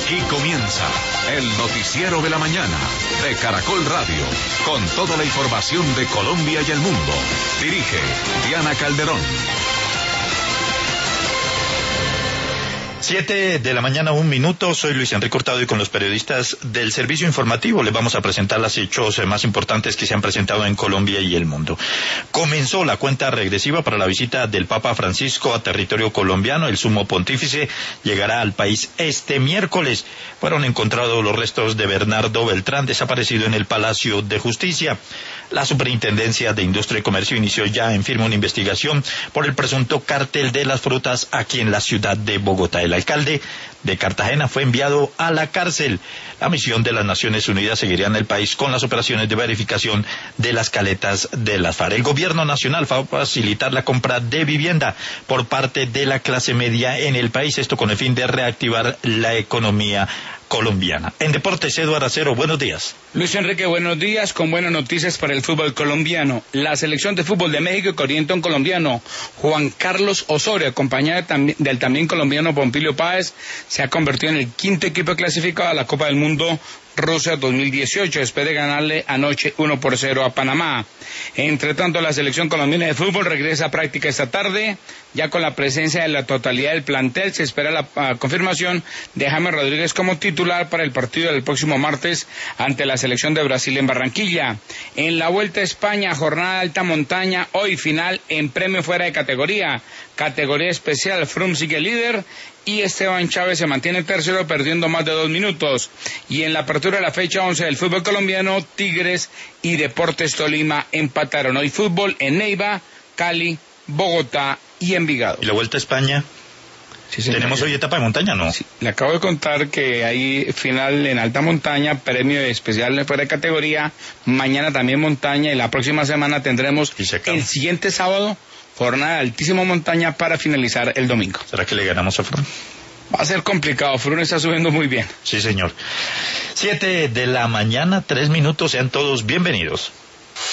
Aquí comienza el noticiero de la mañana de Caracol Radio, con toda la información de Colombia y el mundo. Dirige Diana Calderón. 7 de la mañana, 1 minuto. Soy Luis Enrique Hurtado y con los periodistas del servicio informativo les vamos a presentar los hechos más importantes que se han presentado en Colombia y el mundo. Comenzó la cuenta regresiva para la visita del Papa Francisco a territorio colombiano. El sumo pontífice llegará al país este miércoles. Fueron encontrados los restos de Bernardo Beltrán, desaparecido en el Palacio de Justicia. La Superintendencia de Industria y Comercio inició ya en firme una investigación por el presunto cártel de las frutas aquí en la ciudad de Bogotá. El alcalde de Cartagena fue enviado a la cárcel. La misión de las Naciones Unidas seguirá en el país con las operaciones de verificación de las caletas de las FARC. El gobierno nacional va a facilitar la compra de vivienda por parte de la clase media en el país, esto con el fin de reactivar la economía colombiana. En deportes, Eduardo Acero, buenos días. Luis Enrique, buenos días, con buenas noticias para el fútbol colombiano. La selección de fútbol de México, que orienta a un colombiano, Juan Carlos Osorio, acompañado del también colombiano Pompilio Páez, se ha convertido en el quinto equipo clasificado a la Copa del Mundo Rusia 2018, después de ganarle anoche 1-0 a Panamá. Entre tanto, la selección colombiana de fútbol regresa a práctica esta tarde, ya con la presencia de la totalidad del plantel. Se espera la confirmación de James Rodríguez como titular para el partido del próximo martes ante la selección de Brasil en Barranquilla. En la Vuelta a España, jornada de alta montaña, hoy final en premio fuera de categoría especial. Froome sigue líder y Esteban Chávez se mantiene tercero, perdiendo más de 2 minutos. Y en la apertura de la fecha 11 del fútbol colombiano, Tigres y Deportes Tolima empataron. Hoy fútbol en Neiva, Cali, Bogotá y Envigado. ¿Y la Vuelta a España? Sí, señor. ¿Tenemos hoy etapa de montaña, no? Sí, le acabo de contar que hay final en alta montaña, premio especial fuera de categoría, mañana también montaña, y la próxima semana tendremos el siguiente sábado jornada de altísima montaña para finalizar el domingo. ¿Será que le ganamos a Froome? Va a ser complicado, Froome está subiendo muy bien. Sí, señor. 7 de la mañana, 3 minutos, sean todos bienvenidos.